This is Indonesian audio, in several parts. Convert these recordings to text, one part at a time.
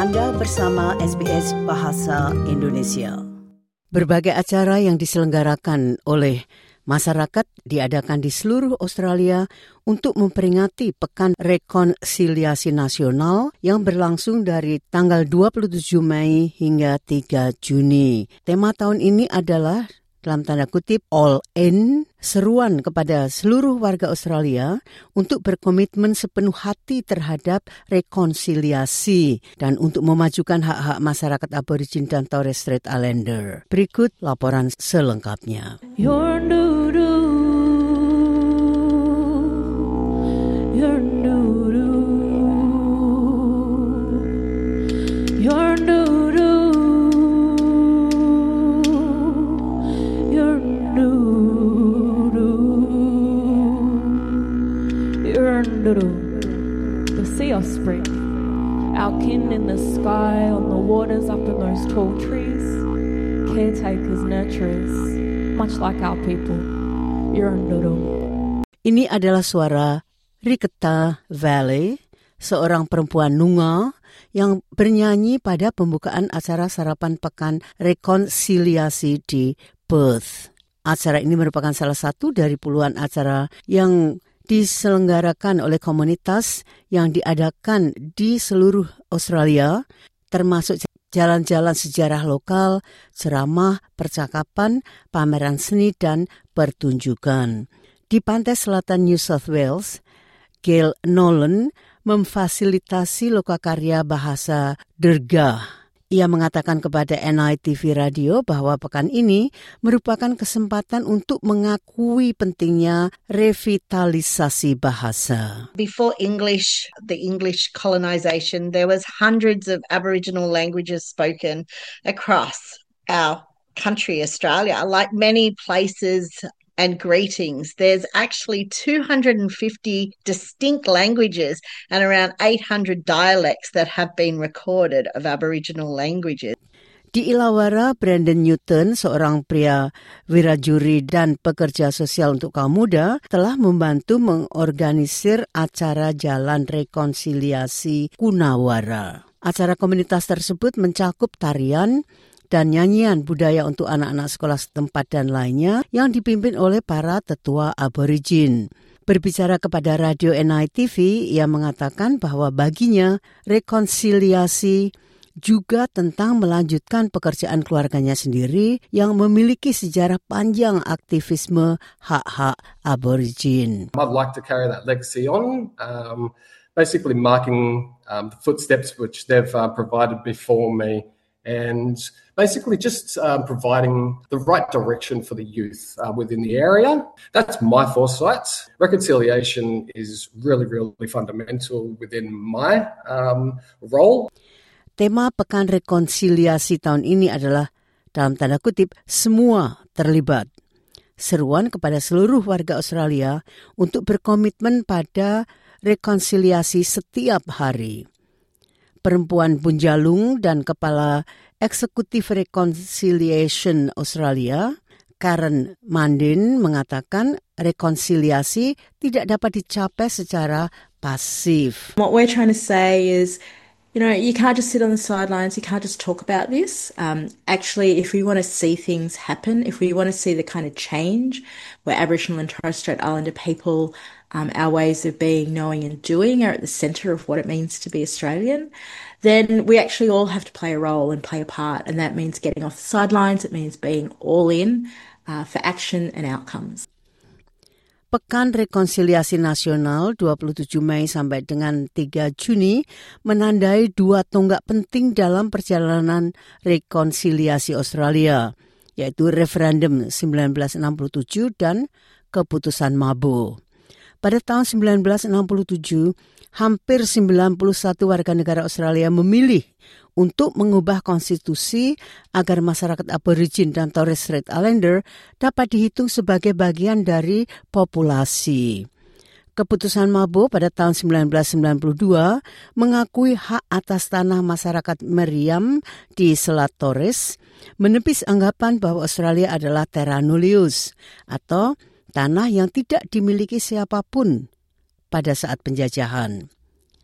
Anda bersama SBS Bahasa Indonesia. Berbagai acara yang diselenggarakan oleh masyarakat diadakan di seluruh Australia untuk memperingati Pekan Rekonsiliasi Nasional yang berlangsung dari tanggal 27 Mei hingga 3 Juni. Tema tahun ini adalah dalam tanda kutip all in, seruan kepada seluruh warga Australia untuk berkomitmen sepenuh hati terhadap rekonsiliasi dan untuk memajukan hak-hak masyarakat Aborigin dan Torres Strait Islander. Berikut laporan selengkapnya. The sea offspring, our kin in the sky, on the waters up in those tall trees, caretakers, nurturers, much like our people. Yurunduru. Ini adalah suara Riketa Valley, seorang perempuan Noongar yang bernyanyi pada pembukaan acara sarapan pekan rekonsiliasi di Perth. Acara ini merupakan salah satu dari puluhan acara yang diselenggarakan oleh komunitas yang diadakan di seluruh Australia, termasuk jalan-jalan sejarah lokal, ceramah, percakapan, pameran seni, dan pertunjukan. Di pantai selatan New South Wales, Gail Nolan memfasilitasi lokakarya bahasa Dergah. Ia mengatakan kepada NITV Radio bahwa pekan ini merupakan kesempatan untuk mengakui pentingnya revitalisasi bahasa. Before the English colonization, there was hundreds of Aboriginal languages spoken across our country, Australia. Like many places and greetings, there's actually 250 distinct languages and around 800 dialects that have been recorded of Aboriginal languages. Di Illawarra, Brandon Newton, seorang pria wirajuri dan pekerja sosial untuk kaum muda, telah membantu mengorganisir acara Jalan Rekonsiliasi Coonawarra. Acara komunitas tersebut mencakup tarian dan nyanyian budaya untuk anak-anak sekolah setempat dan lainnya yang dipimpin oleh para tetua Aborigin. Berbicara kepada radio NITV, ia mengatakan bahwa baginya rekonsiliasi juga tentang melanjutkan pekerjaan keluarganya sendiri yang memiliki sejarah panjang aktivisme hak-hak Aborigin. I'd like to carry that legacy on, basically marking the footsteps which they've provided before me, and basically just providing the right direction for the youth within the area. That's my foresight. Reconciliation is really, really fundamental within my role. Tema Pekan Rekonsiliasi tahun ini adalah, dalam tanda kutip, semua terlibat. Seruan kepada seluruh warga Australia untuk berkomitmen pada rekonsiliasi setiap hari. Perempuan Bunjalung dan Kepala Eksekutif Reconciliation Australia, Karen Mandin, mengatakan rekonsiliasi tidak dapat dicapai secara pasif. What we're trying to say is, you can't just sit on the sidelines, you can't just talk about this. Actually, if we want to see things happen, if we want to see the kind of change where Aboriginal and Torres Strait Islander people, our ways of being, knowing and doing are at the centre of what it means to be Australian, then we actually all have to play a role and play a part. And that means getting off the sidelines, it means being all in for action and outcomes. Pekan Rekonsiliasi Nasional 27 Mei sampai dengan 3 Juni menandai dua tonggak penting dalam perjalanan rekonsiliasi Australia, yaitu referendum 1967 dan keputusan Mabo. Pada tahun 1967, hampir 91 warga negara Australia memilih untuk mengubah konstitusi agar masyarakat Aborigin dan Torres Strait Islander dapat dihitung sebagai bagian dari populasi. Keputusan Mabo pada tahun 1992 mengakui hak atas tanah masyarakat Meriam di Selat Torres, menepis anggapan bahwa Australia adalah terra nullius atau tanah yang tidak dimiliki siapapun pada saat penjajahan.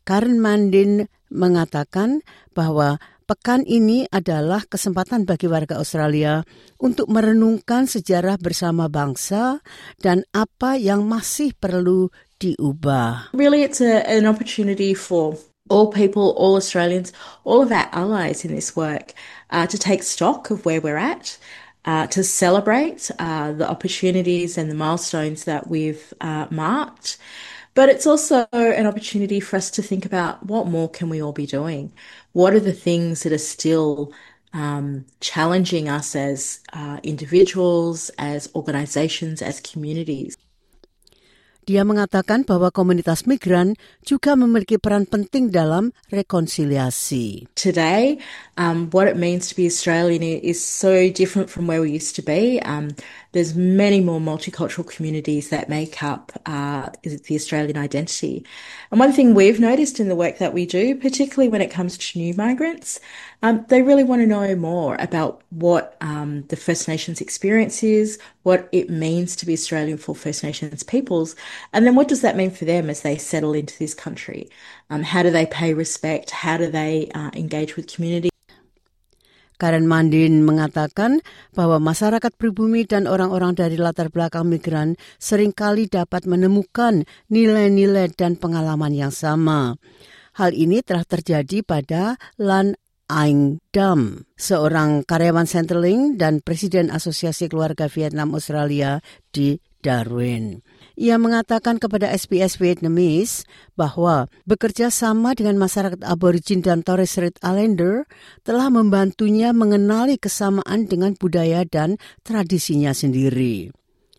Karen Mandin mengatakan bahwa pekan ini adalah kesempatan bagi warga Australia untuk merenungkan sejarah bersama bangsa dan apa yang masih perlu diubah. Really, it's an opportunity for all people, all Australians, all of our allies in this work to take stock of where we're at, to celebrate the opportunities and the milestones that we've marked. But it's also an opportunity for us to think about what more can we all be doing? What are the things that are still challenging us as individuals, as organisations, as communities? Dia mengatakan bahwa komunitas migran juga memiliki peran penting dalam rekonsiliasi. Today, what it means to be Australian is so different from where we used to be. There's many more multicultural communities that make up the Australian identity. And one thing we've noticed in the work that we do, particularly when it comes to new migrants, they really want to know more about what the First Nations experience is, what it means to be Australian for First Nations peoples, and then what does that mean for them as they settle into this country? How do they pay respect? How do they engage with community? Karen Mandin mengatakan bahwa masyarakat pribumi dan orang-orang dari latar belakang migran seringkali dapat menemukan nilai-nilai dan pengalaman yang sama. Hal ini telah terjadi pada Lan Anh Dam, seorang karyawan Centrelink dan Presiden Asosiasi Keluarga Vietnam Australia di Darwin. Ia mengatakan kepada SBS Vietnamese bahwa bekerja sama dengan masyarakat aborigin dan Torres Strait Islander telah membantunya mengenali kesamaan dengan budaya dan tradisinya sendiri.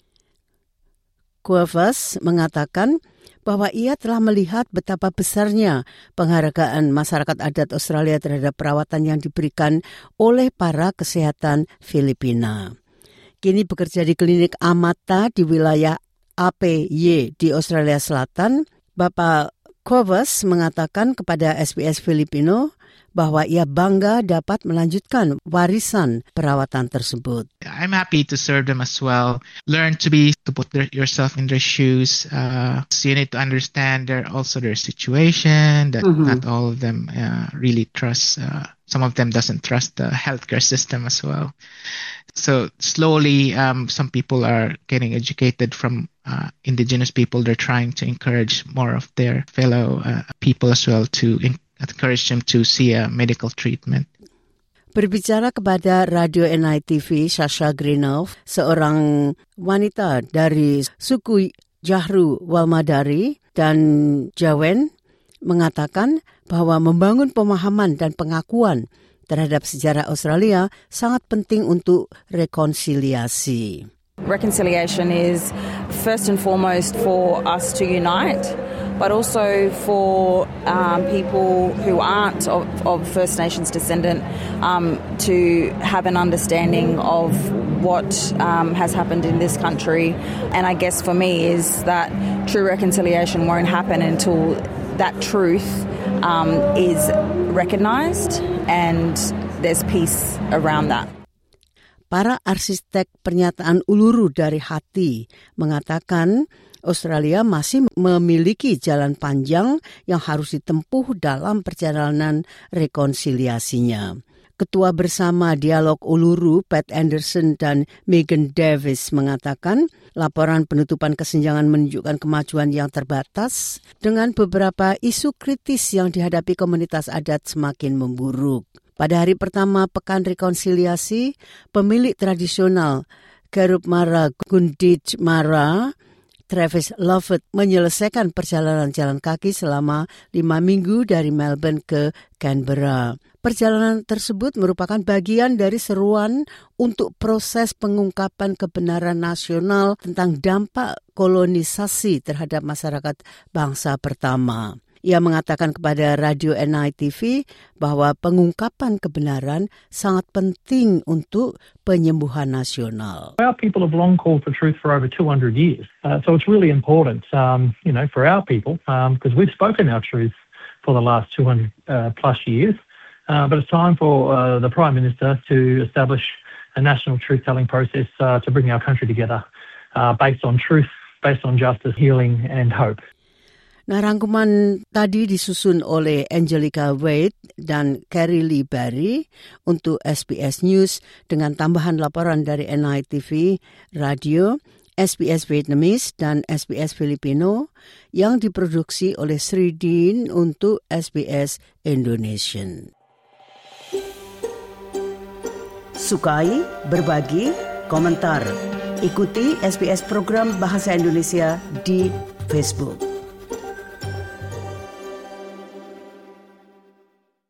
Cuevas mengatakan bahwa ia telah melihat betapa besarnya penghargaan masyarakat adat Australia terhadap perawatan yang diberikan oleh para kesehatan Filipina. Kini bekerja di klinik Amata di wilayah APY di Australia Selatan. Bapak Cuevas mengatakan kepada SBS Filipino bahwa ia bangga dapat melanjutkan warisan perawatan tersebut. I'm happy to serve them as well. Learn to put yourself in their shoes. So you need to understand their situation, that not all of them really trust. Some of them doesn't trust the healthcare system as well. So slowly, some people are getting educated from Indigenous people. They're trying to encourage more of their fellow people as well to encourage them to see a medical treatment. Berbicara kepada Radio NITV, Sasha Greenhoff, seorang wanita dari suku Jahru Walmadari dan Jawen, mengatakan bahwa membangun pemahaman dan pengakuan terhadap sejarah Australia sangat penting untuk rekonsiliasi. Reconciliation is first and foremost for us to unite, but also for people who aren't of First Nations descendant to have an understanding of what has happened in this country. And I guess for me is that true reconciliation won't happen until that truth is recognised and there's peace around that. Para arsitek pernyataan Uluru dari hati mengatakan Australia masih memiliki jalan panjang yang harus ditempuh dalam perjalanan rekonsiliasinya. Ketua bersama Dialog Uluru, Pat Anderson dan Megan Davis mengatakan laporan penutupan kesenjangan menunjukkan kemajuan yang terbatas dengan beberapa isu kritis yang dihadapi komunitas adat semakin memburuk. Pada hari pertama Pekan Rekonsiliasi, pemilik tradisional Kerup Mara Gundit Mara, Travis Lovett, menyelesaikan perjalanan jalan kaki selama 5 minggu dari Melbourne ke Canberra. Perjalanan tersebut merupakan bagian dari seruan untuk proses pengungkapan kebenaran nasional tentang dampak kolonisasi terhadap masyarakat bangsa pertama. Ia mengatakan kepada Radio NITV bahwa pengungkapan kebenaran sangat penting untuk penyembuhan nasional. Our people have long called for truth for over 200 years. So it's really important, for our people, because we've spoken our truth for the last 200 plus years. But it's time for the Prime Minister to establish a national truth-telling process to bring our country together based on truth, based on justice, healing and hope. Nah, rangkuman tadi disusun oleh Angelica Wade dan Carrie Lee Barry untuk SBS News dengan tambahan laporan dari NITV Radio, SBS Vietnamese dan SBS Filipino yang diproduksi oleh Sri Dean untuk SBS Indonesian. Sukai, berbagi, komentar. Ikuti SBS program Bahasa Indonesia di Facebook.